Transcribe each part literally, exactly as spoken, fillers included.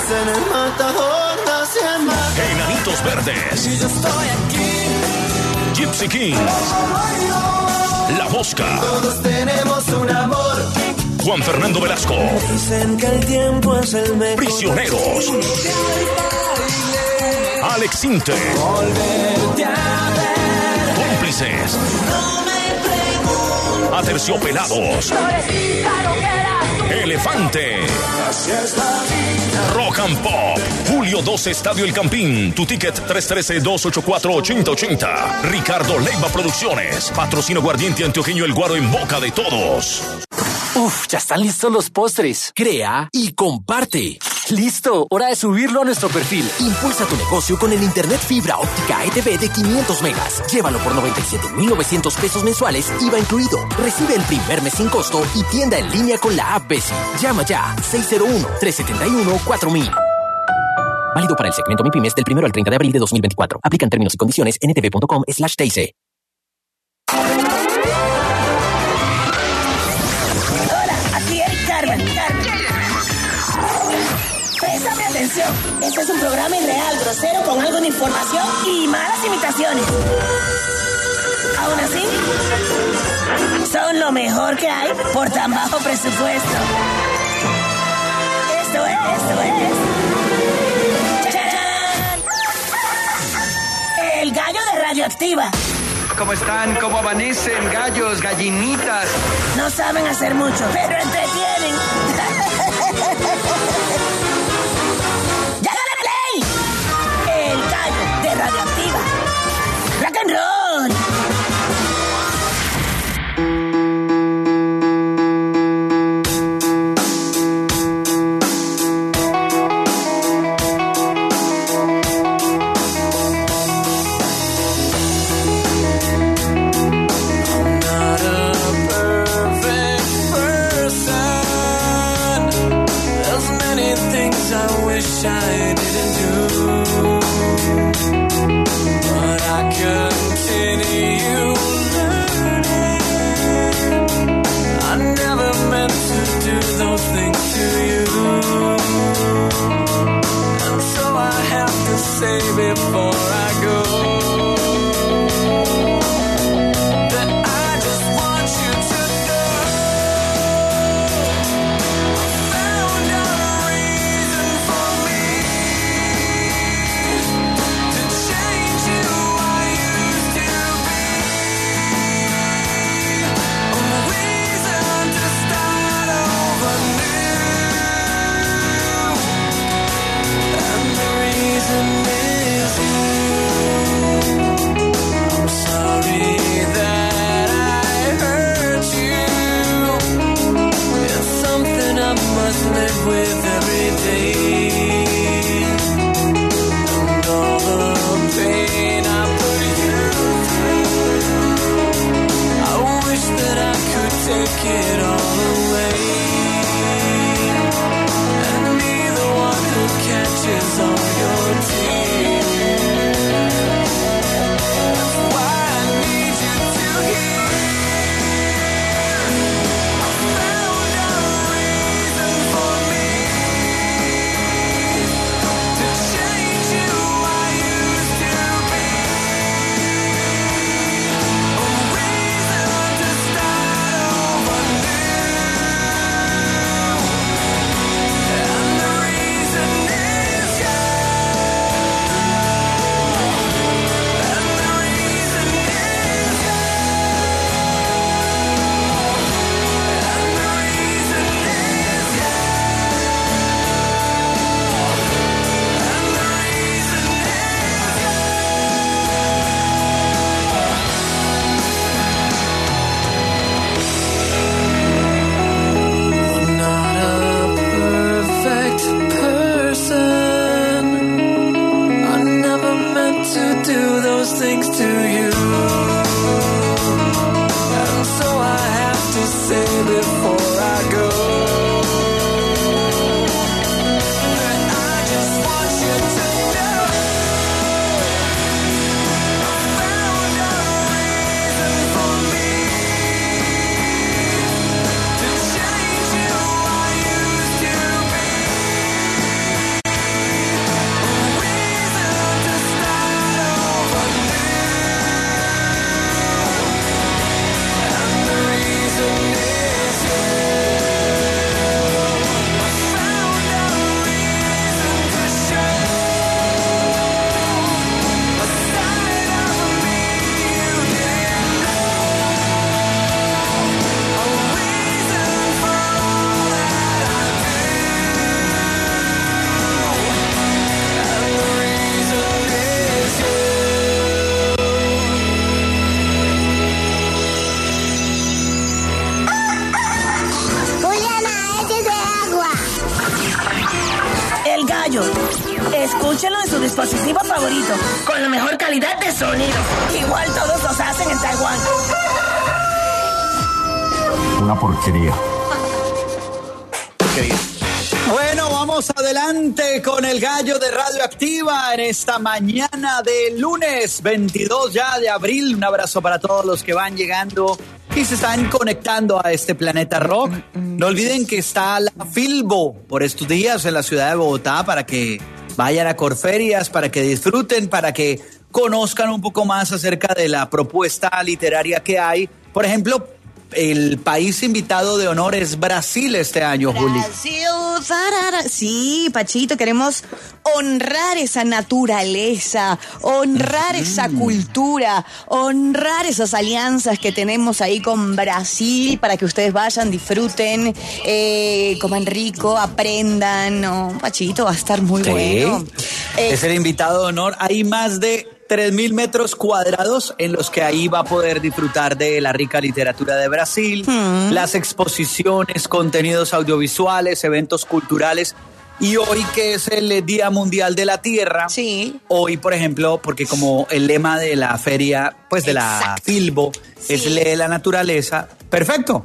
en el Matador naciendo. Enanitos Verdes. Y yo estoy aquí. Gypsy Kings. La Mosca. Todos tenemos un amor. Juan Fernando Velasco. Dicen que el tiempo es el mejor. Prisioneros. Alex Sinte. Volverte a ver. Cómplices. No me pregunto. Aterciopelados. Elefante. Así es la vida. Rock and Pop. Julio doce, Estadio El Campín. Tu ticket tres uno tres, dos ocho cuatro, ocho cero ocho cero. Ricardo Leiva Producciones. Patrocino Guardiente Antioqueño El Guaro en boca de todos. Uf, ya están listos los postres. Crea y comparte. Listo, hora de subirlo a nuestro perfil. Impulsa tu negocio con el internet fibra óptica E T V de quinientos megas. Llévalo por noventa y siete mil novecientos pesos mensuales, I V A incluido. Recibe el primer mes sin costo y tienda en línea con la app Besi. Llama ya seis cero uno, tres siete uno, cuatro mil. Válido para el segmento MIPYMES del primero al treinta de abril de dos mil veinticuatro. Aplican términos y condiciones en ntv.com slash TIC. Préstame atención. Este es un programa irreal, grosero, con algo de información y malas imitaciones. Aún así, son lo mejor que hay por tan bajo presupuesto. Esto es, esto es. ¡Chachán! El gallo de Radioactiva. ¿Cómo están? ¿Cómo amanecen? Gallos, gallinitas. No saben hacer mucho, pero entretienen. ¡Llágale play! El gallo de Radioactiva. Rock and roll. I didn't do, but I continue learning. I never meant to do those things to you, and so I have to say before I go. Live with every day, and all the pain I put you through. I wish that I could take it all away, and be the one who catches all your tears. That's why I need you to hear. Things to you, and so I have to say before I go that I just want you to know I found a reason for me to change who I used to be. mayo. Escúchenlo en su dispositivo favorito, con la mejor calidad de sonido. Igual todos los hacen en Taiwán. Una porquería. Bueno, vamos adelante con el gallo de Radioactiva en esta mañana de lunes veintidós ya de abril. Un abrazo para todos los que van llegando y se están conectando a este planeta rock. No olviden que está la Filbo por estos días en la ciudad de Bogotá para que vayan a Corferias, para que disfruten, para que conozcan un poco más acerca de la propuesta literaria que hay. Por ejemplo, el país invitado de honor es Brasil este año, Juli. Brasil, tarara. Sí, Pachito, queremos honrar esa naturaleza, honrar mm. esa cultura, honrar esas alianzas que tenemos ahí con Brasil para que ustedes vayan, disfruten, eh, coman rico, aprendan. No, Pachito, va a estar muy sí. bueno. Eh, es el invitado de honor. Hay más de tres mil metros cuadrados en los que ahí va a poder disfrutar de la rica literatura de Brasil, hmm. las exposiciones, contenidos audiovisuales, eventos culturales. Y hoy, que es el Día Mundial de la Tierra, sí. hoy, por ejemplo, porque como el lema de la feria, pues de Exacto. la Filbo, sí. es lee la naturaleza, perfecto.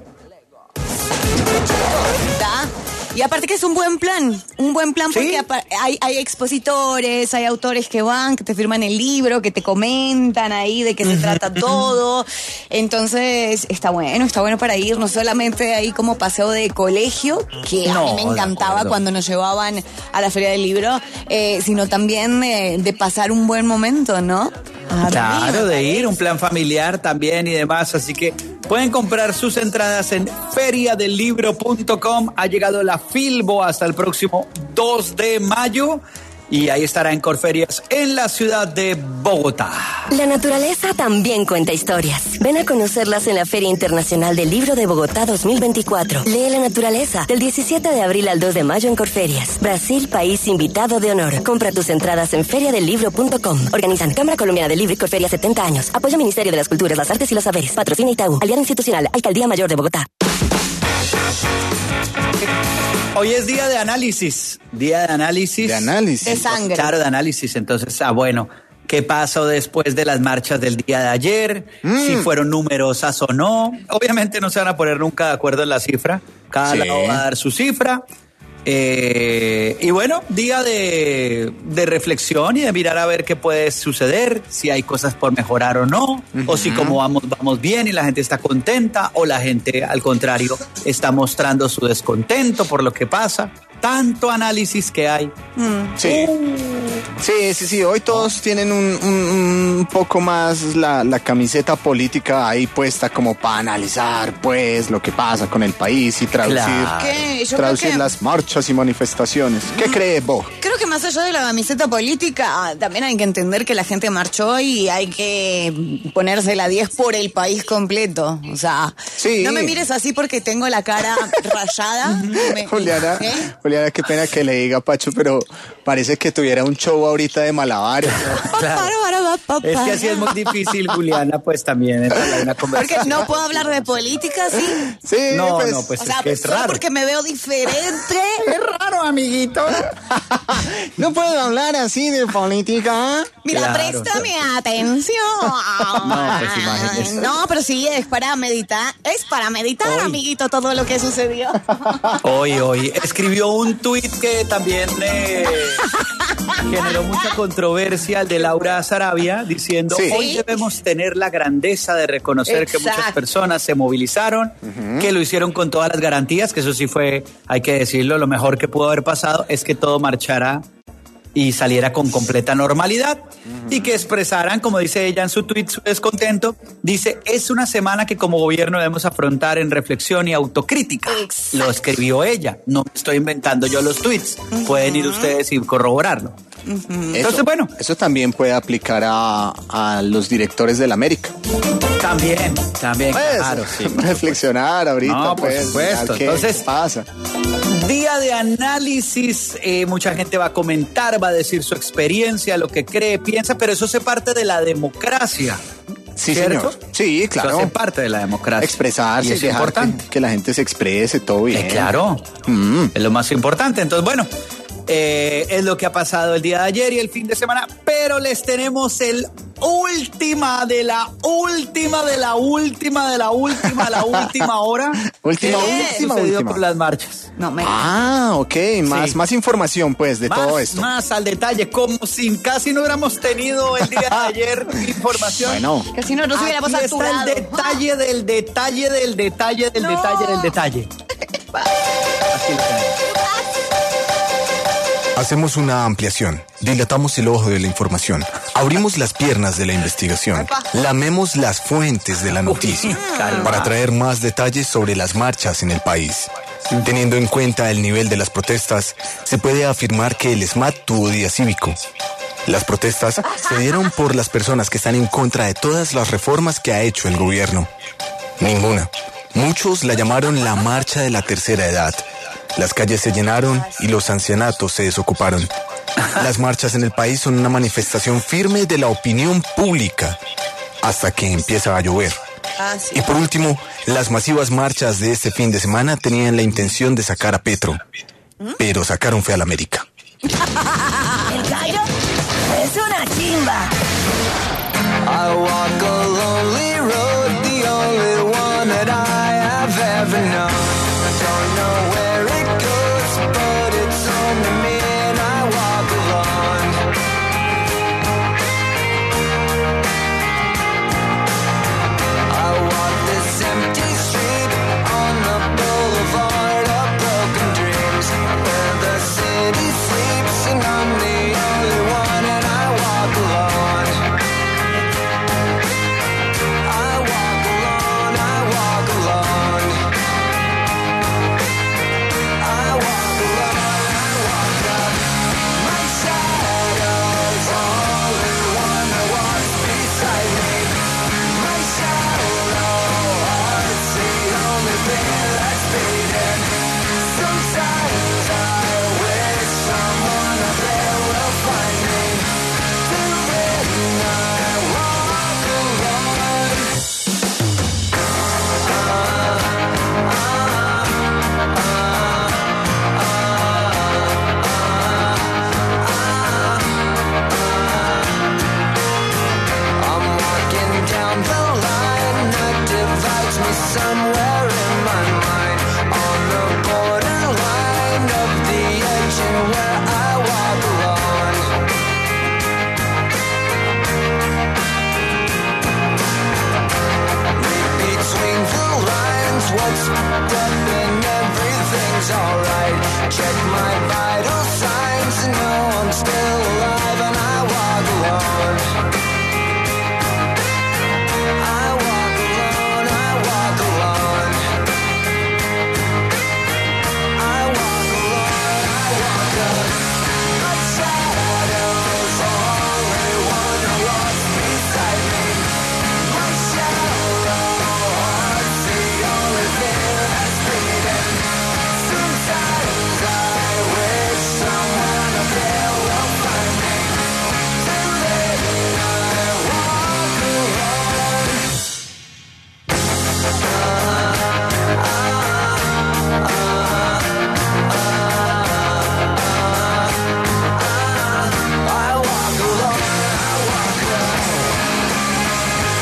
Y aparte que es un buen plan, un buen plan porque ¿Sí? hay, hay expositores, hay autores que van, que te firman el libro, que te comentan ahí de qué se trata todo. Entonces está bueno, está bueno para ir, no solamente ahí como paseo de colegio, que no, a mí me encantaba cuando nos llevaban a la feria del libro, eh, sino también eh, de pasar un buen momento, ¿no? A claro, ver, de ir, un plan familiar también y demás, así que pueden comprar sus entradas en feria del libro punto com. Ha llegado la Filbo hasta el próximo dos de mayo y ahí estará en Corferias en la ciudad de Bogotá. La naturaleza también cuenta historias. Ven a conocerlas en la Feria Internacional del Libro de Bogotá dos mil veinticuatro. Lee la naturaleza del diecisiete de abril al dos de mayo en Corferias. Brasil, país invitado de honor. Compra tus entradas en feria del libro punto com. Organizan Cámara Colombiana del Libro y Corferias setenta años. Apoyo Ministerio de las Culturas, las Artes y los Saberes. Patrocina Itaú. Aliado Institucional. Alcaldía Mayor de Bogotá. Hoy es día de análisis, día de análisis. De análisis. De sangre. Claro, de análisis. Entonces, ah, bueno, ¿qué pasó después de las marchas del día de ayer? Mm. Si fueron numerosas o no. Obviamente no se van a poner nunca de acuerdo en la cifra. Cada sí. lado va a dar su cifra. Eh, y bueno, día de, de reflexión y de mirar a ver qué puede suceder, si hay cosas por mejorar o no, uh-huh. o si como vamos, vamos bien y la gente está contenta, o la gente al contrario está mostrando su descontento por lo que pasa. Tanto análisis que hay. Mm. Sí. Uh. sí, sí, sí. Hoy todos tienen un, un, un poco más la, la camiseta política ahí puesta como para analizar, pues, lo que pasa con el país y traducir, claro. Yo traducir que... las marchas y manifestaciones. ¿Qué mm. crees vos? Creo que más allá de la camiseta política, también hay que entender que la gente marchó y hay que ponerse la diez por el país completo. O sea, sí. no me mires así porque tengo la cara rayada. me... Juliana, ¿Eh? Juliana, qué pena que le diga, Pacho, pero parece que tuviera un show ahorita de malabares. Claro. Es que así es muy difícil, Juliana, pues también entra una conversación. Porque no puedo hablar de política, ¿sí? Sí, no, pues, no, pues o es sea, que es solo raro. porque me veo diferente. Es raro, amiguito. No puedo hablar así de política. Mira, claro, préstame claro. atención. No, pues imagínese. No, pero sí, es para meditar. Es para meditar, hoy. Amiguito, todo lo que sucedió. Hoy, hoy. Escribió un tuit que también eh, generó mucha controversia, el de Laura Sarabia, diciendo, sí. hoy debemos tener la grandeza de reconocer Exacto. que muchas personas se movilizaron, uh-huh. que lo hicieron con todas las garantías, que eso sí fue, hay que decirlo, lo mejor que pudo haber pasado es que todo marchara y saliera con completa normalidad uh-huh. y que expresaran, como dice ella en su tweet, su descontento. Dice, es una semana que como gobierno debemos afrontar en reflexión y autocrítica. Exacto. Lo escribió ella, no estoy inventando yo los tweets. Uh-huh. Pueden ir ustedes y corroborarlo. Uh-huh. Entonces, eso, bueno. Eso también puede aplicar a, a los directores de la América. También, también, pues, claro. Sí, reflexionar ahorita, no, por pues, supuesto. ¿qué Entonces, pasa? Día de análisis, eh, mucha gente va a comentar, va a decir su experiencia, lo que cree, piensa, pero eso hace parte de la democracia. Sí, ¿cierto? señor. Sí, claro. Eso hace parte de la democracia. Expresarse, y es importante que, que la gente se exprese, todo bien. Eh, claro, mm. es lo más importante. Entonces, bueno, Eh, es lo que ha pasado el día de ayer y el fin de semana, pero les tenemos el última de la última de la última de la última de la última hora. Última, ¿Qué última, sucedió última. por las marchas? No, me... Ah, ok, más, Sí. más información pues de más, todo esto. Más al detalle, como si casi no hubiéramos tenido el día de ayer información. Bueno, Casi no nos hubiéramos Aquí está saturado. el detalle del detalle del detalle del No. detalle del detalle. Aquí lo tenemos. Hacemos una ampliación, dilatamos el ojo de la información, abrimos las piernas de la investigación, lamemos las fuentes de la noticia calma. para traer más detalles sobre las marchas en el país. Teniendo en cuenta el nivel de las protestas, se puede afirmar que el S M A T tuvo día cívico. Las protestas se dieron por las personas que están en contra de todas las reformas que ha hecho el gobierno. Ninguna. Muchos la llamaron la marcha de la tercera edad. Las calles se llenaron y los ancianatos se desocuparon. Las marchas en el país son una manifestación firme de la opinión pública hasta que empieza a llover. Ah, sí. Y por último, las masivas marchas de este fin de semana tenían la intención de sacar a Petro, pero sacaron fue a la América. El gallo es una chimba. I walk a lonely road, the only one that I have ever known. Don't know where it goes, but it's only me and I walk alone. I walk this empty street on the boulevard of broken dreams, where the city sleeps and I'm the only one and I walk alone. I walk alone, I walk alone. I walk alone, I walk alone. My shadow's only one that walks beside me. My shallow heart's the only thing that's beating. Sometimes I wish someone up there will find me. Till then I walk alone. I'm walking down the line that divides me somewhere in my mind, on the borderline of the edge and where I walk alone. Read between the lines, what's up and everything's alright. Check my vital signs and know I'm still alive and I walk alone. I walk alone, I walk alone. I walk alone, I walk alone. My shadow's only one who walks beside me. My shallow heart's the only thing that's beating. Sometimes I wish someone up there will find me. Till then I walk alone. I walk alone, I walk alone.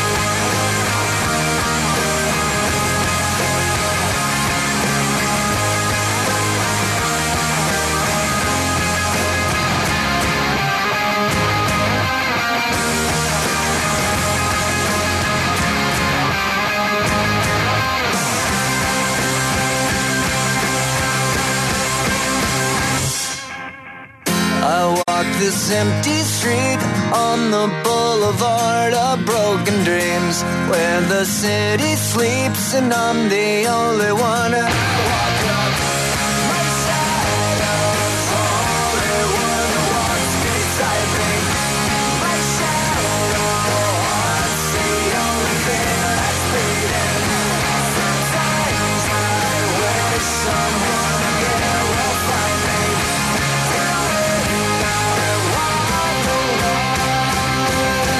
I walk this empty street on the boulevard of broken dreams, where the city sleeps and I'm the only one. I walk up. My shadow's only one who walks beside me. My shallow heart's the only thing that's beating. Sometimes I wish someone here will find me. Till then I walk alone.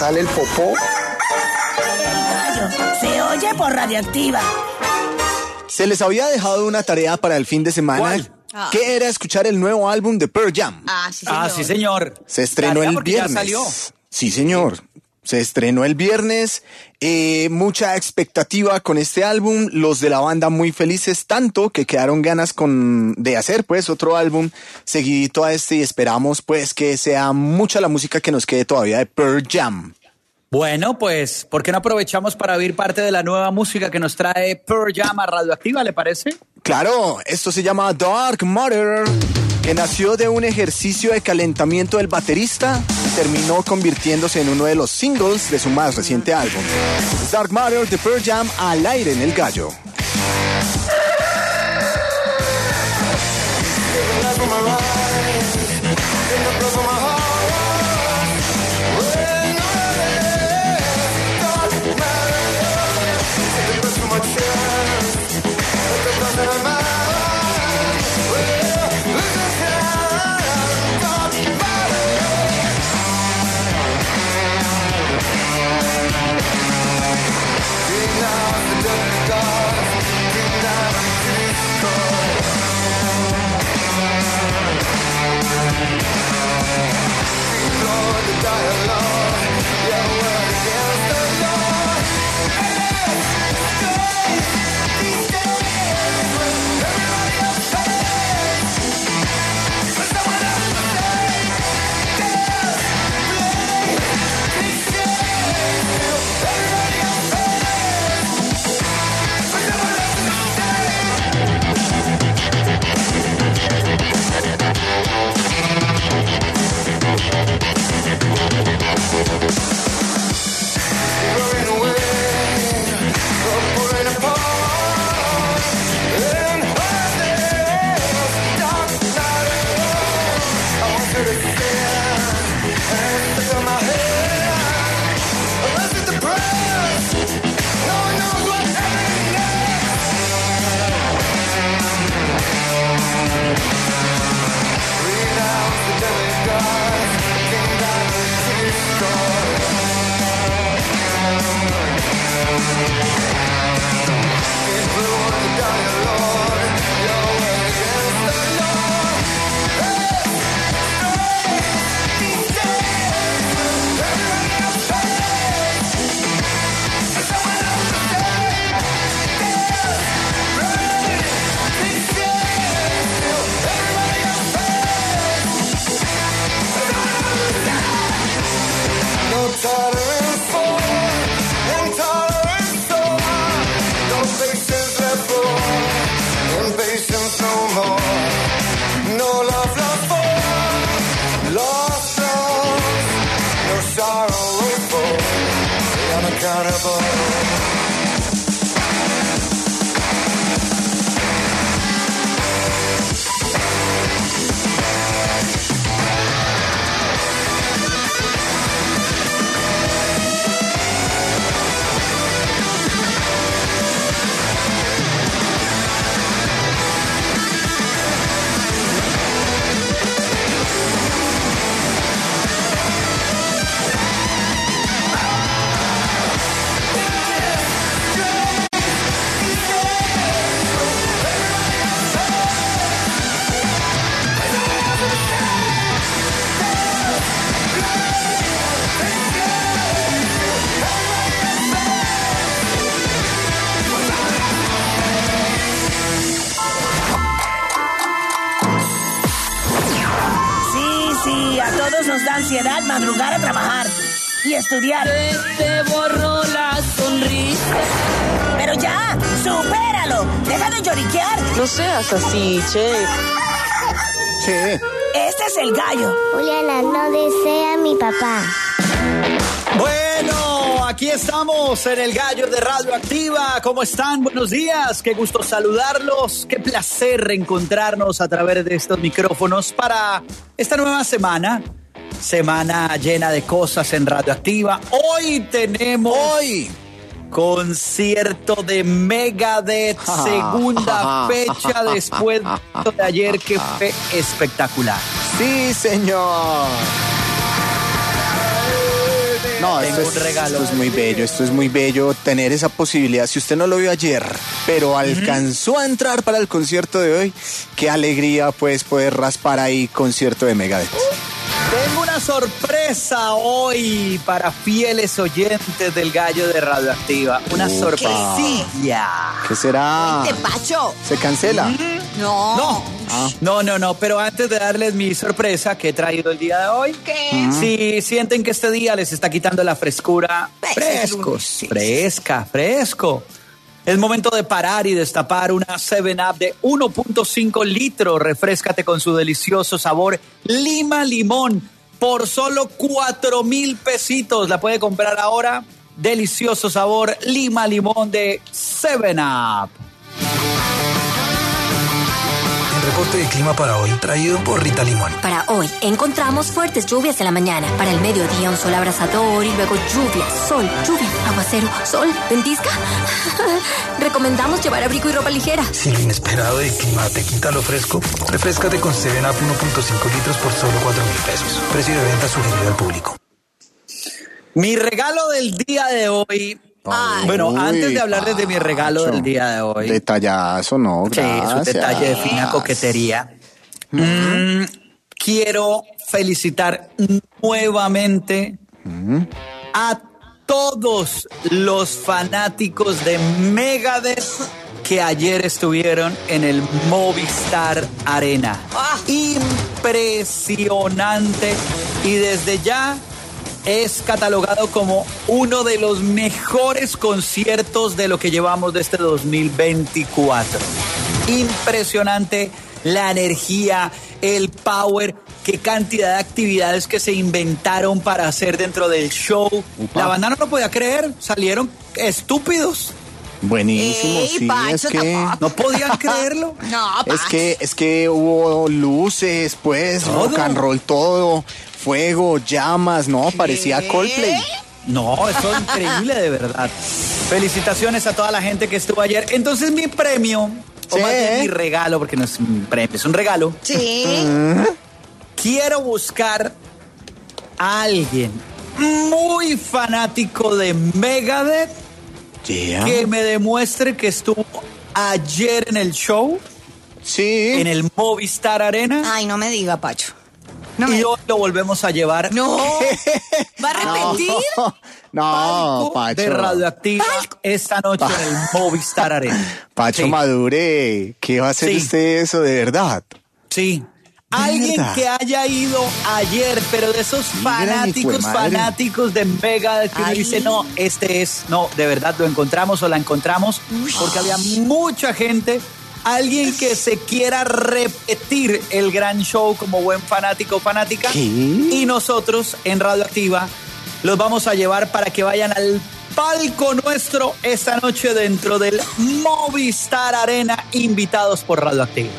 sale el popó. El gallo se oye por Radioactiva. Se les había dejado una tarea para el fin de semana. ¿Cuál? Ah. Que era escuchar el nuevo álbum de Pearl Jam. Ah, sí, señor. Ah, sí, señor. Se estrenó Tarea el porque ya viernes. salió. Sí, señor. Se estrenó el viernes. Eh, mucha expectativa con este álbum. Los de la banda muy felices, tanto que quedaron ganas con de hacer pues otro álbum seguidito a este y esperamos pues que sea mucha la música que nos quede todavía de Pearl Jam. Bueno, pues, ¿por qué no aprovechamos para oír parte de la nueva música que nos trae Pearl Jam a Radioactiva, le parece? Claro, esto se llama Dark Matter, que nació de un ejercicio de calentamiento del baterista y terminó convirtiéndose en uno de los singles de su más reciente álbum. Dark Matter de Pearl Jam al aire en El Gallo. Nos da ansiedad madrugar a trabajar y estudiar. Se te borró la sonrisa. Pero ya, supéralo. Deja de lloriquear. No seas así, che. Sí. Este es El Gallo. Juliana, no desea a mi papá. Bueno, aquí estamos en El Gallo de Radioactiva. ¿Cómo están? Buenos días. Qué gusto saludarlos. Qué placer reencontrarnos a través de estos micrófonos para esta nueva semana. Semana llena de cosas en Radioactiva. Hoy tenemos Hoy concierto de Megadeth, segunda fecha después de ayer, que fue espectacular. Sí, señor. No, esto es, esto es muy bello, esto es muy bello tener esa posibilidad. Si usted no lo vio ayer, pero alcanzó a entrar para el concierto de hoy, qué alegría pues poder raspar ahí concierto de Megadeth. Tengo una sorpresa hoy para fieles oyentes del Gallo de Radioactiva. Una Upa. sorpresilla. ¿Qué será? ¡Te pacho! ¿Se cancela? No. No. Ah. No, no, no, pero antes de darles mi sorpresa que he traído el día de hoy, ¿Qué? si sienten que este día les está quitando la frescura, frescos, Sí, sí, fresca, fresco. Es momento de parar y destapar una seven up de uno punto cinco litros. Refréscate con su delicioso sabor lima limón por solo cuatro mil pesitos. La puede comprar ahora. Delicioso sabor lima limón de seven up. El reporte de clima para hoy, traído por Rita Limón. Para hoy, encontramos fuertes lluvias en la mañana. Para el mediodía, un sol abrasador y luego lluvia, sol, lluvia, aguacero, sol, ventisca. Recomendamos llevar abrigo y ropa ligera. Si lo inesperado del clima te quita lo fresco, refréscate con seven up uno punto cinco litros por solo cuatro mil pesos. Precio de venta sugerido al público. Mi regalo del día de hoy... Ay. Bueno, Uy, antes de hablarles de mi regalo Pacho. del día de hoy... Detallazo, ¿no? Sí, es un Gracias. detalle de fina coquetería. Mm, quiero felicitar nuevamente a todos los fanáticos de Megadeth que ayer estuvieron en el Movistar Arena. Impresionante. Y desde ya es catalogado como uno de los mejores conciertos de lo que llevamos de este dos mil veinticuatro. Impresionante la energía, el power, qué cantidad de actividades que se inventaron para hacer dentro del show. Upa. La banda no lo podía creer, salieron estúpidos. Buenísimo, Ey, sí, Pacho, es que... tampoco. No podían creerlo. No, Es Pacho. que, es que hubo luces, pues, Todo. rock and roll, todo, fuego, llamas, no, parecía Coldplay. No, eso es increíble de verdad. Felicitaciones a toda la gente que estuvo ayer. Entonces mi premio, o Sí. más bien mi regalo, porque no es un premio, es un regalo. Sí. Quiero buscar a alguien muy fanático de Megadeth Yeah. que me demuestre que estuvo ayer en el show, Sí. en el Movistar Arena, Ay, no me diga, Pacho. No y me... hoy lo volvemos a llevar. No. ¿Va a repetir? No, palco Pacho. de Radioactiva esta noche en el Movistar Arena. Pacho, Sí. madure. ¿Qué va a hacer Sí. usted eso, de verdad? Sí. Alguien verdad? que haya ido ayer, pero de esos fanáticos, hijuemadre. fanáticos de Megadeth, que uno Ay. dice, no, este es, no, de verdad lo encontramos o la encontramos, porque había mucha gente, alguien que se quiera repetir el gran show como buen fanático o fanática, ¿Qué? y nosotros en Radioactiva los vamos a llevar para que vayan al palco nuestro esta noche dentro del Movistar Arena, invitados por Radioactiva.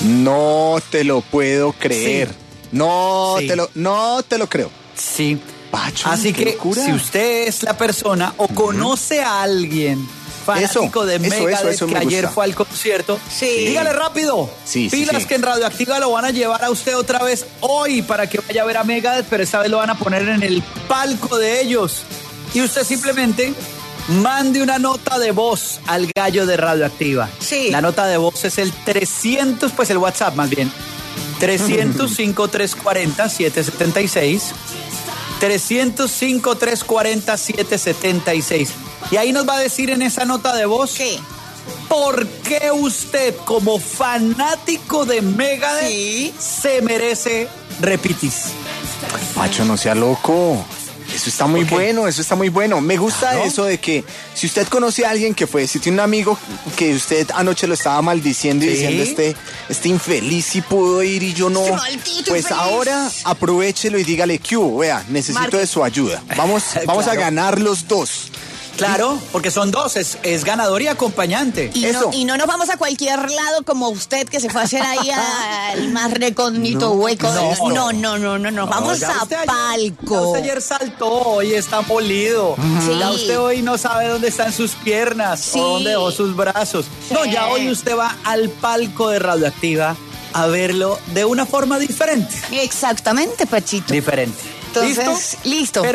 No te lo puedo creer. Sí. No Sí. te lo, no te lo creo. Sí. Pacho, Así qué que locura. si usted es la persona o conoce a alguien fanático Eso, de eso, Megadeth eso, eso me que ayer gusta. fue al concierto, Sí. dígale rápido. Sí, sí, Pilas sí. que en Radioactiva lo van a llevar a usted otra vez hoy para que vaya a ver a Megadeth, pero esta vez lo van a poner en el palco de ellos. Y usted simplemente mande una nota de voz al Gallo de Radioactiva. Sí. La nota de voz es el trescientos, pues el WhatsApp más bien. trescientos, cinco tres cuatro cero, siete siete seis. trescientos, cinco tres cuatro cero, siete siete seis. Y ahí nos va a decir en esa nota de voz ¿Qué? por qué usted, como fanático de Megadeth, Sí. se merece repitis. Pacho, no sea loco. Eso está muy Ok. bueno, eso está muy bueno. Me gusta Claro. eso de que si usted conoce a alguien que fue, si tiene un amigo que usted anoche lo estaba maldiciendo y Sí. diciendo este, este infeliz sí pudo ir y yo no. Este maldito Pues infeliz. ahora aprovechelo y dígale, Q, vea, necesito Marque. de su ayuda. Vamos, vamos a Claro. ganar los dos. Claro, porque son dos, es, es ganador y acompañante. Y Eso. no, y no nos vamos a cualquier lado como usted que se fue a hacer ahí al más recóndito hueco. no, No, no, no, no, no. Vamos ya a usted ayer- palco. ya usted ayer saltó, hoy está molido. Sí. Ya usted hoy no sabe dónde están sus piernas Sí. o dónde dejó sus brazos. No, Sí. ya hoy usted va al palco de Radioactiva a verlo de una forma diferente. Exactamente, Pachito. Diferente. Entonces, listo. Pero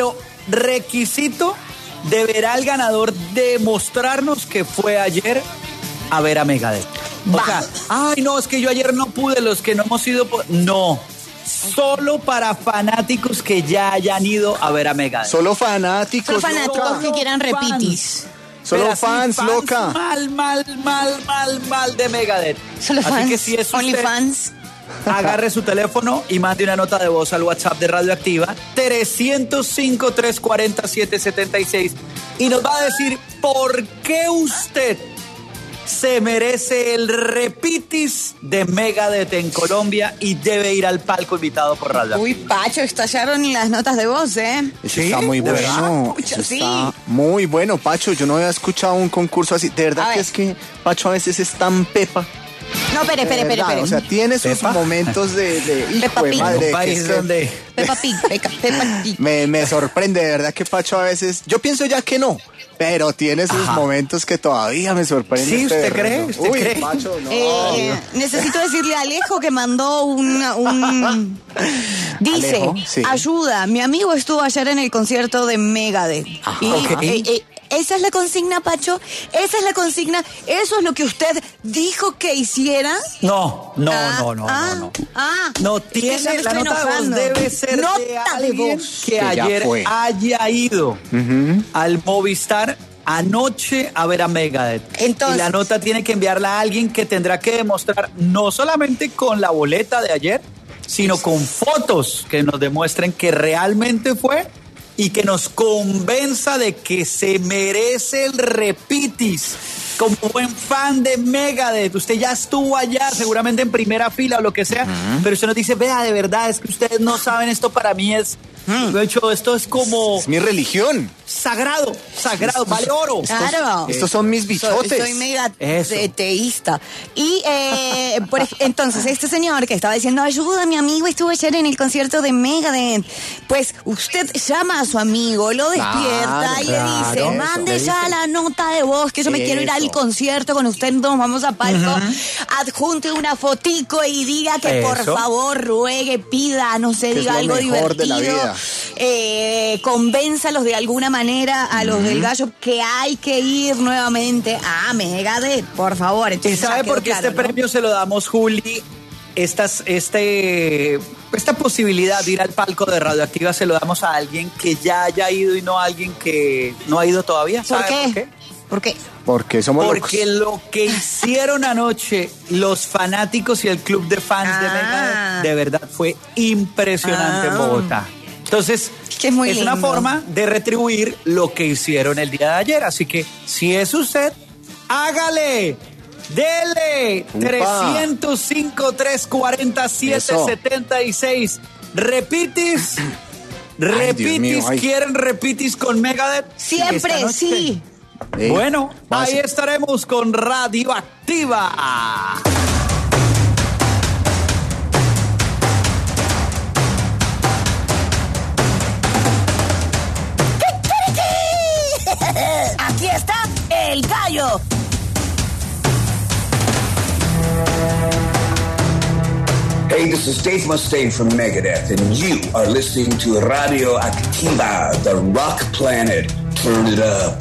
requisito, deberá el ganador demostrarnos que fue ayer a ver a Megadeth. O sea, ay, no, es que yo ayer no pude, los que no hemos ido... Po-". No, solo para fanáticos que ya hayan ido a ver a Megadeth. Solo fanáticos. Solo fanáticos loca. que quieran repitis. Solo Pero así, fans, fans, loca. Mal, mal, mal, mal, mal de Megadeth. Solo así fans, que si es only usted, fans. agarre su teléfono y mande una nota de voz al WhatsApp de Radioactiva trescientos cinco, trescientos cuarenta, setecientos setenta y seis y nos va a decir por qué usted se merece el repitis de Megadeth en Colombia y debe ir al palco invitado por Radio. Uy, Pacho, estallaron las notas de voz, ¿eh? Eso ¿Sí? está muy ¿De bueno. verdad? Eso Sí. está muy bueno, Pacho. Yo no había escuchado un concurso así. De verdad A que ver. es que Pacho a veces es tan pepa. No, espere, espere, De espere, verdad, espere. O sea, tiene sus ¿Pepa? momentos de, de Peppa hijo de Pig. madre. Un que país es que donde... Peppa Pig, Peppa, Peppa Pig. me, me sorprende, de verdad que Pacho a veces... Yo pienso ya que no, pero tiene sus Ajá. momentos que todavía me sorprenden. Sí, este ¿usted cree? berraco. ¿Usted Uy, cree? Pacho, no. Eh, necesito decirle a Alejo que mandó una, un... Dice, Alejo, sí. ayuda, mi amigo estuvo ayer en el concierto de Megadeth. Ajá. Y, Ok. eh, eh, esa es la consigna, Pacho. Esa es la consigna. Eso es lo que usted dijo que hiciera. No, no, Ah, no, no, ah, no, no. Ah, No es que ya tiene, me la estoy nota de voz enojando. debe ser de Nota de alguien voz. que, Que ya ayer fue. haya ido al Movistar anoche a ver a Megadeth. Entonces- y la nota tiene que enviarla a alguien que tendrá que demostrar no solamente con la boleta de ayer, sino con fotos que nos demuestren que realmente fue y que nos convenza de que se merece el repitis. Como buen fan de Megadeth, usted ya estuvo allá, seguramente en primera fila o lo que sea, pero usted nos dice, vea, de verdad, es que ustedes no saben, esto para mí es, de hecho, esto es como Es mi religión. sagrado, sagrado, vale oro. Claro. Estos son mis Soy, bichotes. soy mega Eso. te- teísta. Y eh, por ej- entonces, este señor que estaba diciendo, ayuda, mi amigo estuvo ayer en el concierto de Megadeth. Pues usted llama a su amigo, lo despierta Claro, y claro, le dice, eso, mande le ya dice. la nota de voz, que yo me quiero ir al Eso. concierto con usted, nos vamos a palco. Adjunte una fotico y diga que por Eso. favor ruegue, pida, no sé, Que es diga lo algo mejor de divertido. la vida. Eh, convénzalos de alguna manera a los del gallo que hay que ir nuevamente a Megadeth, por favor. ¿Y Entonces, sabe ya quedó por qué claro, este ¿no? premio se lo damos, Juli? Estas, este, esta posibilidad de ir al palco de Radioactiva se lo damos a alguien que ya haya ido y no a alguien que no ha ido todavía. ¿Por ¿Sabe qué? por qué? ¿Por qué? Porque somos Porque locos. lo que hicieron anoche los fanáticos y el club de fans de Ah. Megadeth de verdad fue impresionante en Ah. Bogotá. Entonces, Que es muy una lindo. forma de retribuir lo que hicieron el día de ayer. Así que, si es usted, hágale. Dele. Upa. trescientos cinco, trescientos cuarenta, setecientos setenta y seis. Repitis. Dios Repitis. mío, ay. ¿Quieren repitis con Megadeth? Siempre, Esta noche. sí. Eh, Bueno, vas- ahí estaremos con Radioactiva. Aquí está el gallo. Hey, this is Dave Mustaine from Megadeth, and you are listening to Radio Activa, the rock planet. Turn it up.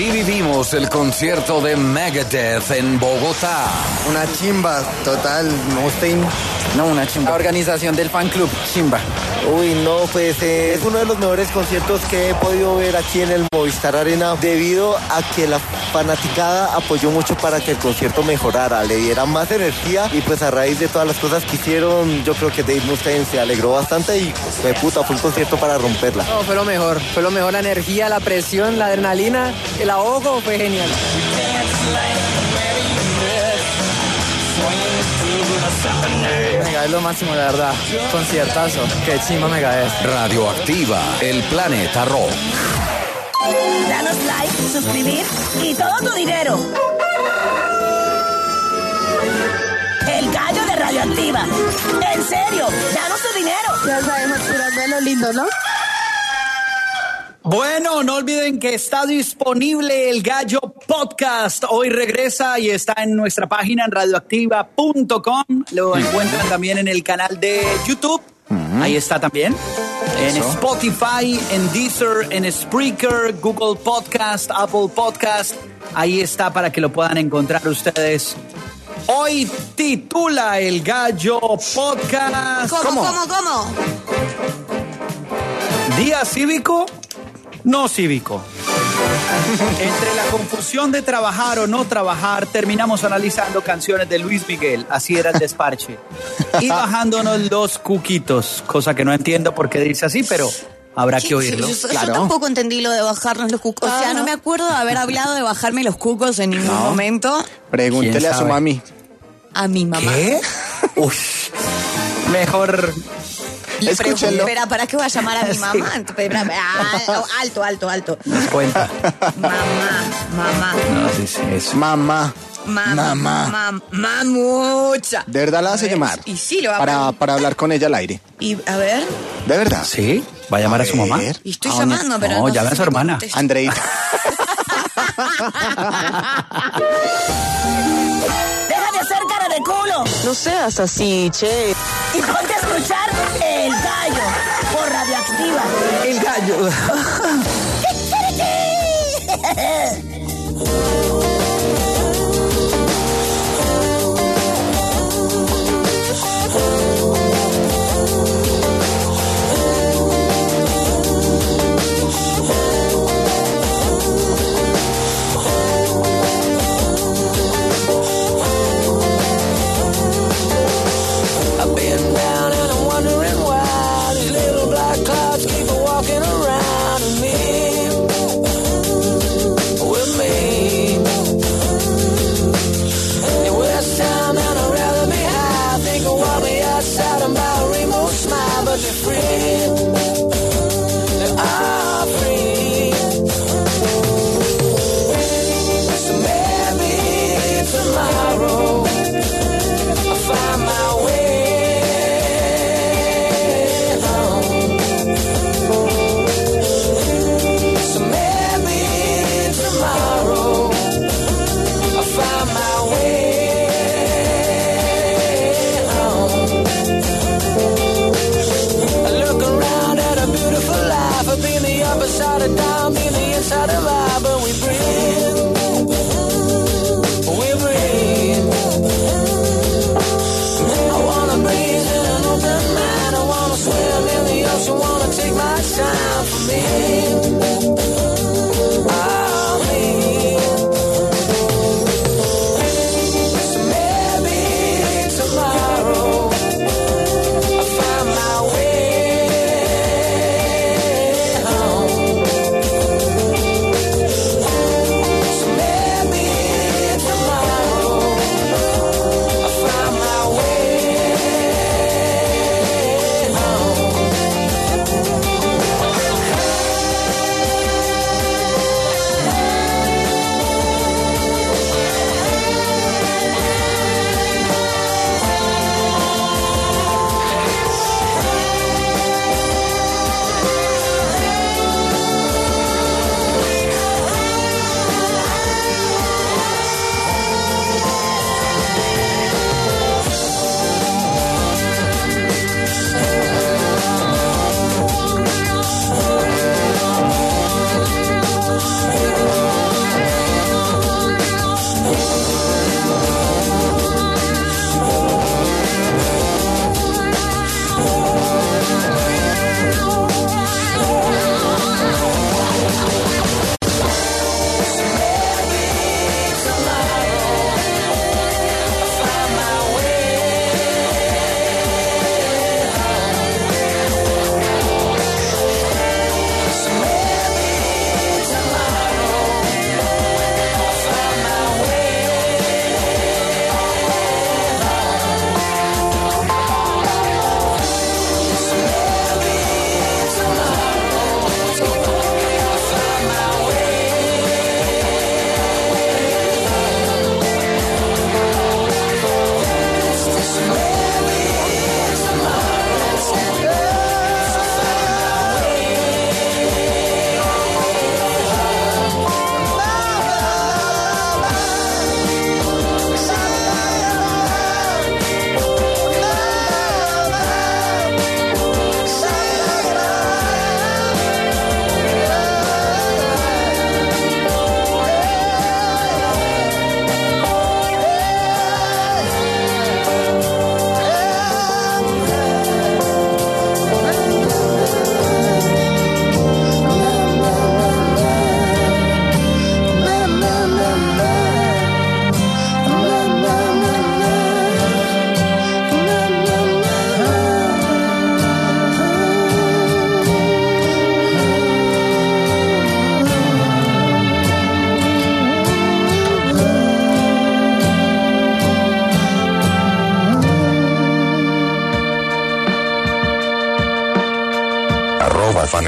Así vivimos el concierto de Megadeth en Bogotá. Una chimba, total, Mustaine. No, una chimba. La organización del fan club, chimba. Uy, no, pues eh, es uno de los mejores conciertos que he podido ver aquí en el Movistar Arena debido a que la fanaticada apoyó mucho para que el concierto mejorara, le diera más energía y pues a raíz de todas las cosas que hicieron, yo creo que Dave Mustaine se alegró bastante y de puta, fue un concierto para romperla. No, fue lo mejor, fue lo mejor, la energía, la presión, la adrenalina, el ahogo, fue genial. Megadeth es lo máximo, la verdad. Conciertazo. Qué chimba Megadeth. Radioactiva, el planeta rock. Danos like, suscribir y todo tu dinero. El gallo de Radioactiva. En serio, danos tu dinero. Ya sabemos tirando lo lindo, ¿no? Bueno, no olviden que está disponible el Gallo Podcast. Hoy regresa y está en nuestra página en radioactiva punto com. Lo encuentran también en el canal de YouTube. Uh-huh. Ahí está también. En Eso. Spotify, en Deezer, en Spreaker, Google Podcast, Apple Podcast. Ahí está para que lo puedan encontrar ustedes. Hoy titula el Gallo Podcast. ¿Cómo, cómo, cómo? Día cívico. No cívico. Entre la confusión de trabajar o no trabajar, terminamos analizando canciones de Luis Miguel, así era el desparche, y bajándonos los cuquitos, cosa que no entiendo por qué dice así, pero habrá que oírlo. Yo, yo, claro. yo tampoco entendí lo de bajarnos los cucos. O sea, no me acuerdo de haber hablado de bajarme los cucos en ningún no. momento. Pregúntele a su mami. A mi mamá. ¿Qué? Uy, mejor... Escúchenlo. Espera, ¿para qué voy a llamar a mi mamá? Sí. Espera, alto, alto, alto. Nos cuenta. Mamá, mamá. No, sí, sí, eso. Mamá. Mamá. Mamá. Mamucha. ¿De verdad la hace llamar? Y sí, lo va a para, para hablar con ella al aire. Y, a ver. ¿De verdad? Sí. ¿Va a llamar a, a su mamá? Y estoy llamando, pero no. No, llame a su hermana. Andreita. Deja de hacer cara de culo. No seas así, che. Y ponte a escuchar El Gallo por Radioactiva. El Gallo.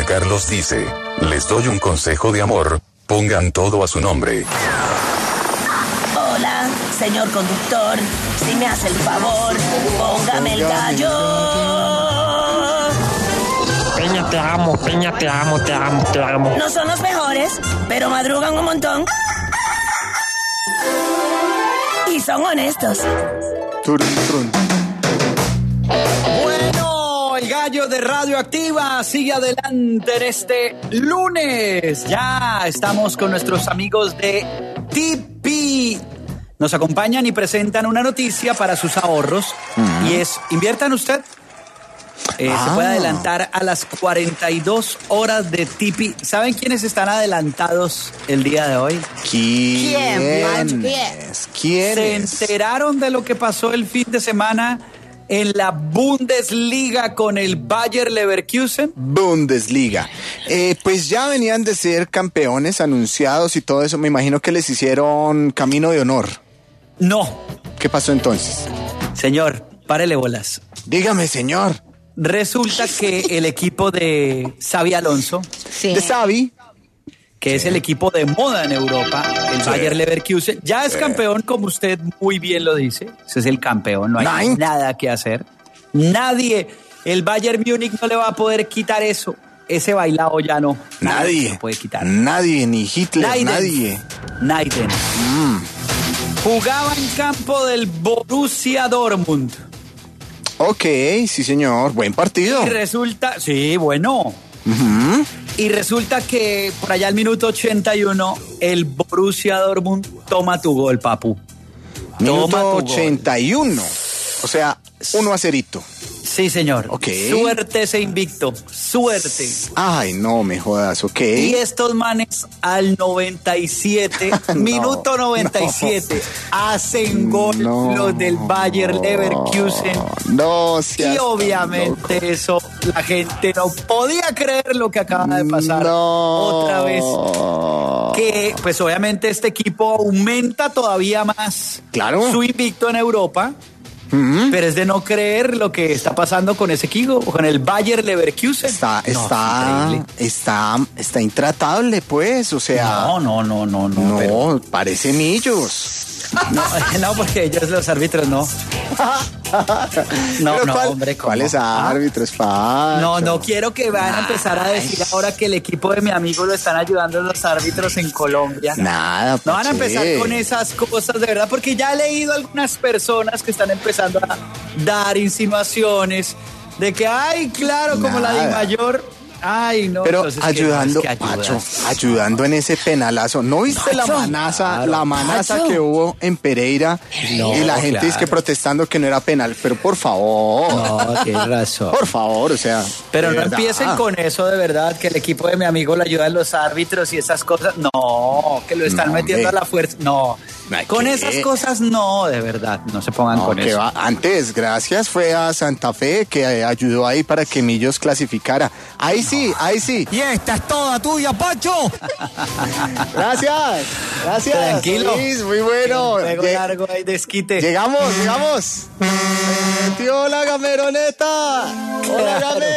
Juan Carlos dice, les doy un consejo de amor, pongan todo a su nombre. Hola, señor conductor, si me hace el favor, póngame el gallo. Peña, te amo, Peña, te amo, te amo, te amo. No son los mejores, pero madrugan un montón. Y son honestos. Turun, turun. Bueno, el gallo de Radioactiva sigue adelante en este lunes. Ya estamos con nuestros amigos de Tipi. Nos acompañan y presentan una noticia para sus ahorros. Uh-huh. Y es, inviertan usted. Eh, ah. Se puede adelantar a las cuarenta y dos horas de Tipi. ¿Saben quiénes están adelantados el día de hoy? ¿Quién? ¿Quién? ¿Se enteraron de lo que pasó el fin de semana en la Bundesliga con el Bayer Leverkusen? Bundesliga. Eh, pues ya venían de ser campeones anunciados y todo eso. Me imagino que les hicieron camino de honor. No. ¿Qué pasó entonces? Señor, párele bolas. Dígame, señor. Resulta que el equipo de Xabi Alonso, sí. de Xabi, que sí. es el equipo de moda en Europa, el sí. Bayer Leverkusen, ya es sí. campeón, como usted muy bien lo dice. Ese es el campeón, no hay Nine. nada que hacer. Nadie, el Bayern Múnich no le va a poder quitar eso. Ese bailao ya no. Nadie. No puede quitar. Nadie, ni Hitler, Naiden. nadie. Naiden. Mm. Jugaba en campo del Borussia Dortmund. Ok, sí señor, buen partido. Y resulta, sí, bueno. Uh-huh. Y resulta que por allá al minuto ochenta y uno, el Borussia Dortmund toma tu gol, papu. Minuto toma tu ochenta y uno. Gol. O sea, uno a cerito. Sí, señor. Ok. Suerte ese invicto, suerte. Ay, no me jodas, ok. Y estos manes al noventa y siete, no, minuto noventa y siete, no, hacen gol no, los del Bayer Leverkusen. No, seas y obviamente loco. Eso, la gente no podía creer lo que acaba de pasar. No. Otra vez. Que, pues obviamente este equipo aumenta todavía más claro. su invicto en Europa. Mm-hmm. Pero es de no creer lo que está pasando con ese equipo, con el Bayer Leverkusen. Está, no, está, está, está intratable, pues, o sea. No, no, no, no, no. No, pero... parece millos. No, no, porque ellos los árbitros no. No, no, cuál, hombre. ¿cómo? ¿Cuáles árbitros, Pacho? No, no quiero que van a empezar a decir ahora que el equipo de mi amigo lo están ayudando los árbitros en Colombia. Nada, no van a empezar con esas cosas, de verdad, porque ya he leído algunas personas que están empezando a dar insinuaciones de que, ay, claro, como Nada. la de mayor. Ay, no. Pero entonces, ayudando, ¿qué más que Pacho, ayudando en ese penalazo. ¿No viste Pacho? la manaza, claro, la manaza Pacho. que hubo en Pereira? No, y la gente claro. es que protestando que no era penal. Pero por favor. No, tienes razón. Por favor, o sea. Pero no verdad. empiecen con eso de verdad, que el equipo de mi amigo le ayuda a los árbitros y esas cosas. No, que lo están no, metiendo hombre. a la fuerza. No. Con ¿qué? esas cosas no, de verdad. No se pongan no, con eso. Va. Antes, gracias, fue a Santa Fe que ayudó ahí para que Millos clasificara. Ahí no. sí, ahí sí. Y esta es toda tuya, Pacho. Gracias, gracias. Tranquilo. Luis, muy bueno. Lleg- largo ahí desquite. Llegamos, llegamos. Tío, hola, Gameroneta. Hola, Game.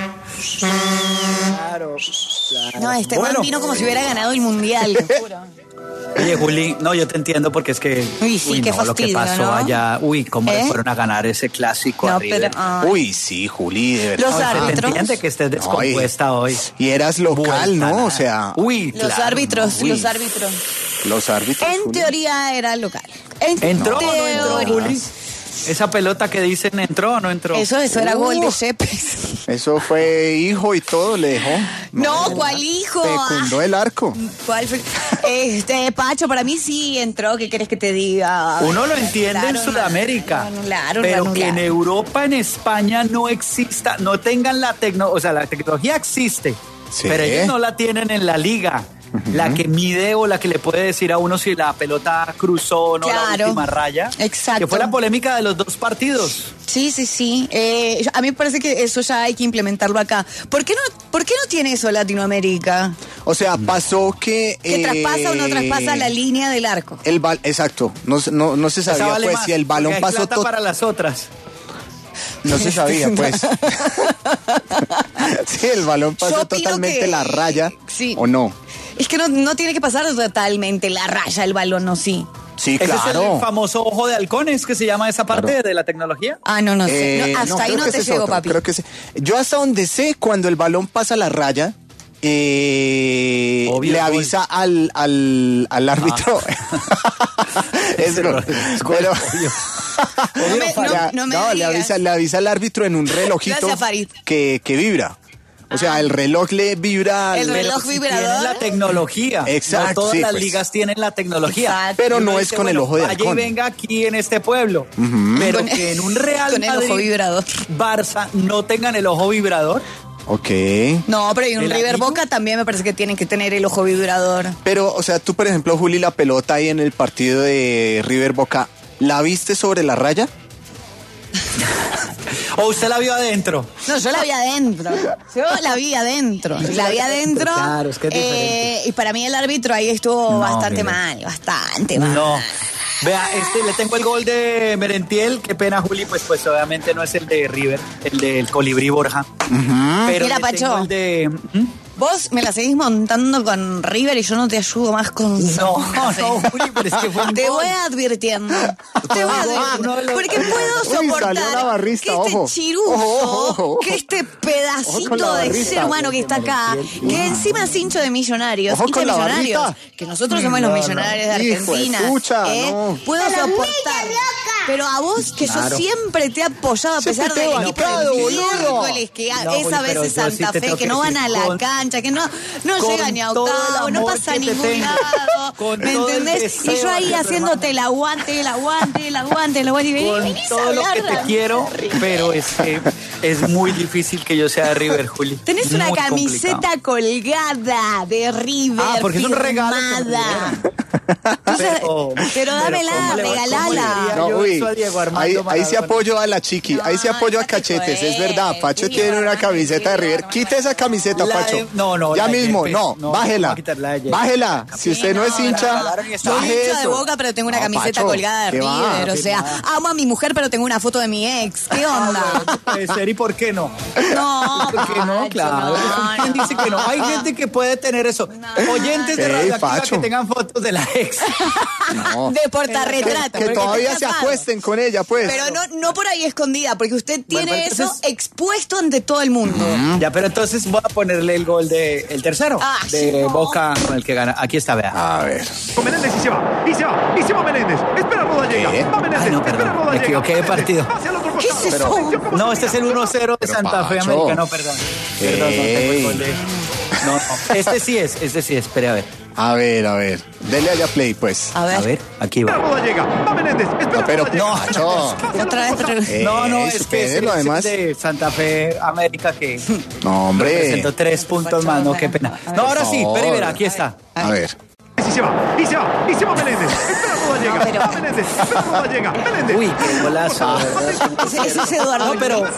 Claro, claro. No, este bueno. vino como si hubiera ganado el mundial, te juro. Oye, Juli, no, yo te entiendo porque es que uy, sí, uy, qué no, fastidio, lo que pasó ¿no? allá, uy, cómo ¿Eh? le fueron a ganar ese clásico no, a River. Pero, uy, sí, Juli, de verdad. Los árbitros. Se te entiende que estés descompuesta Ay, hoy. Y eras local, Vuelta ¿no? Nada. O sea, uy, los claro, árbitros, uy. los árbitros. Los árbitros. En Juli. teoría era local. En ¿Entró teoría. o no entró, Juli? Esa pelota que dicen, ¿entró o no entró? Eso, eso era uh, gol de Shepes. Eso fue hijo y todo, le dejó. No, no ¿cuál hijo? Fecundó el arco. ¿Cuál fue? Este, Pacho, para mí sí entró, ¿qué quieres que te diga? Uno lo entiende claro, en Sudamérica, claro, pero claro, que claro. en Europa, en España no exista, no tengan la tecnología, o sea, la tecnología existe, sí. pero ellos no la tienen en la liga. Uh-huh. La que mide o la que le puede decir a uno si la pelota cruzó o no claro. la última raya. Exacto. Que fue la polémica de los dos partidos. Sí, sí, sí. Eh, a mí me parece que eso ya hay que implementarlo acá. ¿Por qué no, por qué no tiene eso Latinoamérica? O sea, pasó que... ¿Que eh, traspasa o no traspasa la línea del arco? El bal, exacto. No, no, no se sabía, vale pues, más, si el balón pasó... todo para las otras. No se sabía, pues. Sí, el balón pasa totalmente que... la raya, sí. ¿O no? Es que no, no tiene que pasar totalmente la raya el balón, ¿no? Sí. Sí, claro. ¿Ese es el famoso ojo de halcones que se llama esa parte claro. de la tecnología? Ah, no, no sé. Eh, no, hasta no, ahí no te llego, otro, papi. Creo que sí. Yo hasta donde sé, cuando el balón pasa la raya, eh, Obvio, le avisa al, al, al árbitro. Ah. es gol. Pero... no, me, no, no, me no le, avisa, le avisa al árbitro en un relojito que, que vibra. O sea, el reloj le vibra. El reloj si vibrador. Tienen la tecnología. Exacto. No todas sí, las pues. ligas tienen la tecnología. Exacto. Pero no es con bueno, el ojo de halcón. Vaya y venga aquí en este pueblo. Uh-huh. Pero con que en un Real con el Madrid, ojo vibrador. Barça no tengan el ojo vibrador. Ok. No, pero en un River Boca también me parece que tienen que tener el ojo vibrador. Pero, o sea, tú, por ejemplo, Juli, la pelota ahí en el partido de River Boca, ¿la viste sobre la raya? ¿O usted la vio adentro? No, yo la vi adentro. Yo la vi adentro. La vi adentro. Claro, es que es eh, y para mí el árbitro ahí estuvo no, bastante mire. mal, bastante mal. No. Vea, este, le tengo el gol de Merentiel. Qué pena, Juli, pues, pues obviamente no es el de River, el del Colibrí Borja. Uh-huh. Pero mira, Pacho. El de, ¿hmm? Vos me la seguís montando con River y yo no te ayudo más con... No, no, no, Juli, pero es que fue un Te gol. voy advirtiendo. Te voy advirtiendo. No, no, porque puedo soportar Uy, barrista, que este ojo. chiruso, ojo, ojo, ojo. que este pedacito de ser humano que está acá, que encima es hincho de millonarios, ojo hincho de millonarios, que nosotros somos no, los millonarios no. de Argentina. Escucha, ¿eh? no. Puedo soportar. Pero a vos, que claro. yo siempre te he apoyado a pesar del equipo de miércoles, que no, esa vez es Santa sí Fe, que no van a la con, cancha, que no, no llegan ni a octavo, no pasa a ningún lado. ¿Me entendés? Y yo ahí haciéndote el aguante, el aguante, el aguante, el aguante. Y con vení, todo lo que te quiero, pero es que es muy difícil que yo sea de River, Juli. Tenés una muy camiseta complicado. colgada de River. Ah, porque firmada. es un regalo. Entonces, pero, pero dámela, pero regalala. No, uy, ahí, ahí se apoyo a la chiqui, No, ahí se apoyo a Cachetes, es verdad. Pacho tiene una camiseta de River. Quite esa camiseta, La Pacho. de- no, no, ya la de mismo, Yepes. no, No, bájela. voy a quitar la de Yepes. Bájela. Si usted no es hincha, Soy baje hincha de eso. Boca, pero tengo una No, camiseta Pacho, colgada de ¿qué va? River. O sea, amo a mi mujer, pero tengo una foto de mi ex. ¿Qué onda? Puede ser, ¿y por qué no? No, ¿Por qué no? Pacho, Claro. no, ¿Quién no. dice que no? Hay gente que puede tener eso. Oyentes de Ey, Radioactiva Pacho. que tengan fotos de la ex. No. De portarretrato. Que porque todavía está se tapado. acuesten con ella, pues. Pero no, no por ahí escondida, porque usted tiene Bueno, eso entonces- expuesto ante todo el mundo. Ya, pero entonces voy a ponerle el gol de el tercero Ah, de sí, no. Boca con el que gana. Aquí está, vea. A ver. Menéndez y se va, y se va, y se va Menéndez. Espera Rodallega. ¿Qué? Va Menéndez, Ay, no, espera perdón, me Rodallega. equivoqué de Menéndez, partido. hacia el otro ¿Qué costado. es eso? Atención, cómo No, se este es el uno cero de Pero, Santa Fe Pacho. América. No, perdón. Perdón, no tengo el gol de... No, no, este sí es, este sí es. Espere, a ver. A ver, a ver. Dele allá play, pues. A ver. A ver, aquí Espera va. Rodallega. Va Menéndez, espera No, pero Rodallega. no, Pacho. Otra vez, otra vez. Eh, No, no, es que supérelo, es, además. es de Santa Fe América que No, hombre. presentó tres puntos más, no, qué pena. No, ahora sí, favor. pero verá, aquí está. A ver. Y se va, y se va, y se va Menéndez. Espera Rodallega. No, pero- Va Menéndez, espera Rodallega. Menéndez. Uy, qué golazo. Ese, ese es Eduardo. No, pero...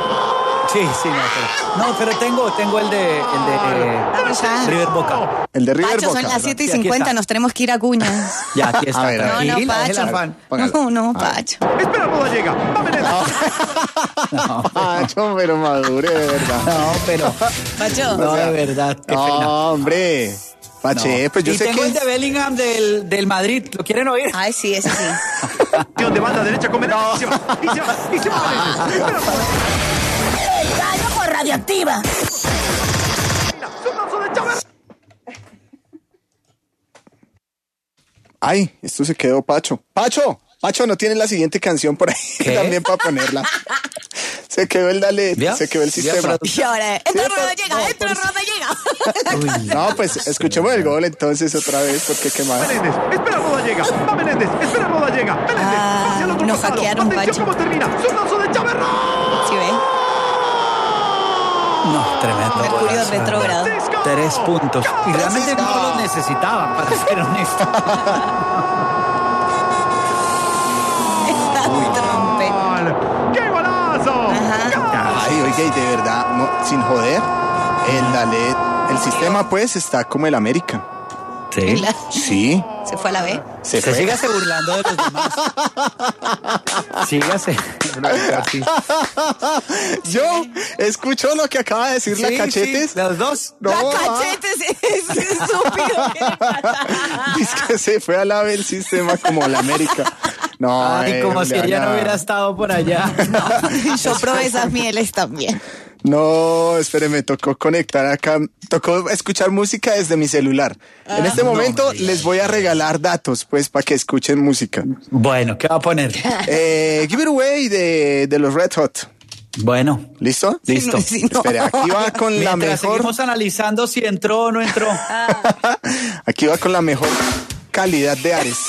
Sí, sí, no, pero... No, pero tengo, tengo el de... El de ya. River Boca. El de River Pacho, Boca. son las siete y Sí, aquí cincuenta, está. nos tenemos que ir a Cuña. Ya, aquí está. A ver, a ver. No, no, Tranquila, déjela, Pacho. Juan. Póngalo. No, no, A ver. Pacho. Espera Rodallega. Va Menéndez. Pacho, pero madure, de verdad. No, pero... Pacho. No, de verdad, qué No, pena. hombre. Pache, No. pues yo y sé tengo que... el de Bellingham del, del Madrid. ¿Lo quieren oír? Ay, sí, ese sí. Acción de banda derecha con Menéndez. Y se va, y se va, y se va Menéndez. Espera Rodallega. ¡El gallo por radioactiva! Zurdazo de Chávez. Ay, esto se quedó Pacho. ¡Pacho! Pacho, ¿no tiene la siguiente canción por ahí? ¿Qué? También para ponerla. Se quedó el dale, ¿Ya? se quedó el ¿Ya, sistema. pero- Y ahora, entra Sí, Roda pero- llega, no, entra por eso- Roda llega. No, pues escuchemos el gol entonces otra vez, porque qué más. Menéndez, espera Rodallega. Va Menéndez, espera Rodallega. Menéndez, Ah, hacia el otro nos costado. hackearon, Atención Pacho. cómo termina. Zurdazo de Chávez. ¿Sí ve? No, tremendo. Mercurio golazo. retrógrado. Tres puntos. Y realmente no los necesitaban, para ser honesto. Trompe. ¡Qué golazo! Ay, oiga, y de verdad, no, sin joder, el Dalet, el sistema pues está como el América. Sí. La- Sí, ¿Se fue a la B? se Se fue. sígase burlando de los demás. Sígase. Yo escucho lo que acaba de decir Sí, la Cachetes. sí, los dos. No, La ah, Cachetes es estúpido. dice que se fue al ave el sistema como la América. No, Ay, eh, como si ella Juliana. no hubiera estado por allá. Yo probé esas mieles también. No, espere, me tocó conectar acá, tocó escuchar música desde mi celular. En este no, momento no, les voy a regalar datos, pues, para que escuchen música. Bueno, ¿qué va a poner? Eh, Give It Away de, de los Red Hot. Bueno, ¿Listo? listo. Sí, no. Espere, aquí va con la Mientras mejor. seguimos analizando si entró o no entró. Aquí va con la mejor calidad de Ares.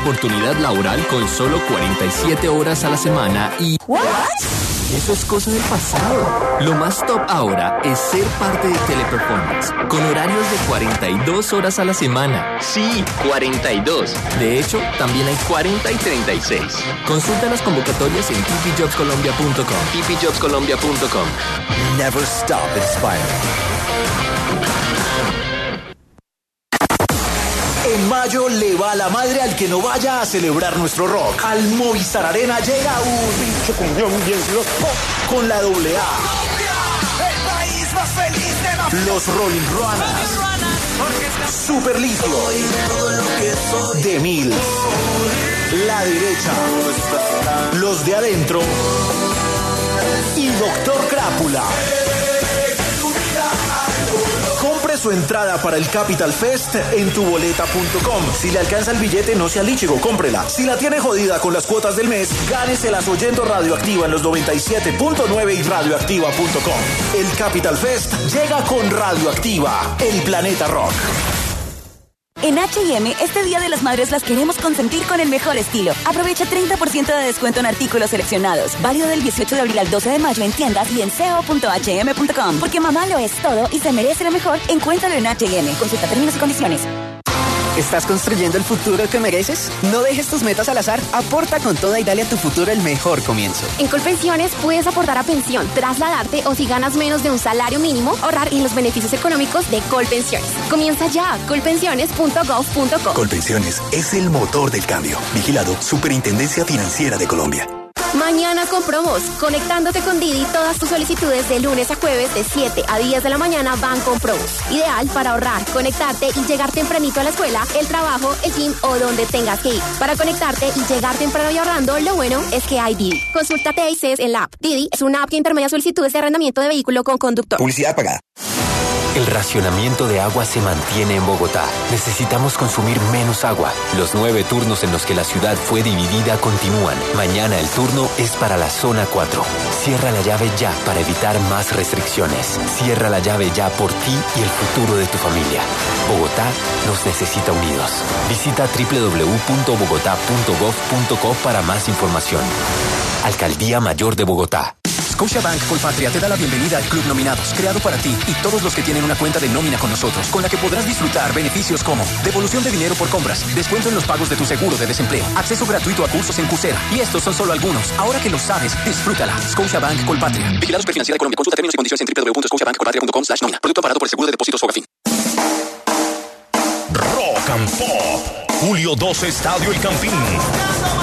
oportunidad laboral con solo cuarenta y siete horas a la semana y... ¿What? Eso es cosa del pasado. Lo más top ahora es ser parte de Teleperformance, con horarios de cuarenta y dos horas a la semana. Sí, cuarenta y dos. De hecho, también hay cuarenta y treinta y seis. Consulta las convocatorias en t p jobs colombia punto com. t p jobs colombia punto com. Never stop inspiring. En mayo le va la madre al que no vaya a celebrar nuestro rock. Al Movistar Arena llega un bicho con bien loco con la doble A. El país más feliz de la... Los Rolling Ruanas, Super Litio, The Mills, La Derecha, Los de Adentro y Doctor Crápula. Compre su entrada para el Capital Fest en tu boleta punto com. Si le alcanza el billete, no sea líchigo, cómprela. Si la tiene jodida con las cuotas del mes, gáneselas oyendo Radioactiva en los noventa y siete punto nueve y radioactiva punto com. El Capital Fest llega con Radioactiva, el planeta rock. En H y M, este Día de las Madres las queremos consentir con el mejor estilo. Aprovecha treinta por ciento de descuento en artículos seleccionados. Válido del dieciocho de abril al doce de mayo en tiendas y en c o punto h m punto com. Porque mamá lo es todo y se merece lo mejor. Encuéntralo en H y M. Consulta términos y condiciones. ¿Estás construyendo el futuro que mereces? No dejes tus metas al azar. Aporta con toda y dale a tu futuro el mejor comienzo. En Colpensiones puedes aportar a pensión, trasladarte o si ganas menos de un salario mínimo, ahorrar en los beneficios económicos de Colpensiones. Comienza ya. colpensiones punto gov punto co. Colpensiones es el motor del cambio. Vigilado Superintendencia Financiera de Colombia. Mañana con promos. Conectándote con Didi, todas tus solicitudes de lunes a jueves de siete a diez de la mañana van con promos. Ideal para ahorrar, conectarte y llegar tempranito a la escuela, el trabajo, el gym o donde tengas que ir. Para conectarte y llegar temprano y ahorrando, lo bueno es que hay Didi. Consulta T I C en la app. Didi es una app que intermedia solicitudes de arrendamiento de vehículo con conductor. Publicidad pagada. El racionamiento de agua se mantiene en Bogotá. Necesitamos consumir menos agua. Los nueve turnos en los que la ciudad fue dividida continúan. Mañana el turno es para la zona cuatro. Cierra la llave ya para evitar más restricciones. Cierra la llave ya por ti y el futuro de tu familia. Bogotá nos necesita unidos. Visita doble u doble u doble u punto bogotá punto gov punto co para más información. Alcaldía Mayor de Bogotá. Scotiabank Colpatria te da la bienvenida al Club Nominados, creado para ti y todos los que tienen una cuenta de nómina con nosotros, con la que podrás disfrutar beneficios como devolución de dinero por compras, descuento en los pagos de tu seguro de desempleo, acceso gratuito a cursos en Coursera. Y estos son solo algunos. Ahora que lo sabes, disfrútala. Scotiabank Colpatria. Vigilado Superfinanciera de Colombia. Consulta términos y condiciones en doble u doble u doble u punto scotiabank colpatria punto com slash nómina. Producto parado por el Seguro de Depósitos Fogafín. Rock and Pop. Julio doce, Estadio El Campín.